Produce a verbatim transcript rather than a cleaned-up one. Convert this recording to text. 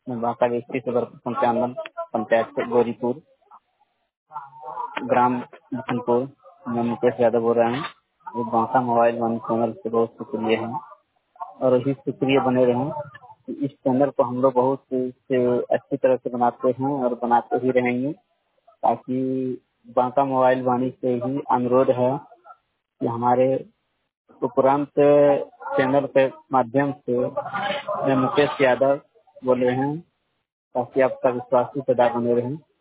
मैं बांका डिस्ट्रिक्ट सदर पंचानन पंचायत से गौरीपुर ग्राम बिशनपुर। मैं मुकेश यादव बोल रहा हूँ। ये बांका मोबाइल वन चैनल से बहुत शुक्रिया है और इसी सक्रिय बने रहें। इस चैनल को हम लोग बहुत से अच्छी तरह से बनाते हैं और बनाते ही रहेंगे, ताकि बांका मोबाइल वाणी से ही अनुरोध है कि हमारे उपरांत चैनल के माध्यम से मैं मुकेश यादव बोल रहे हैं, ताकि आपका विश्वास सदा बने रहे।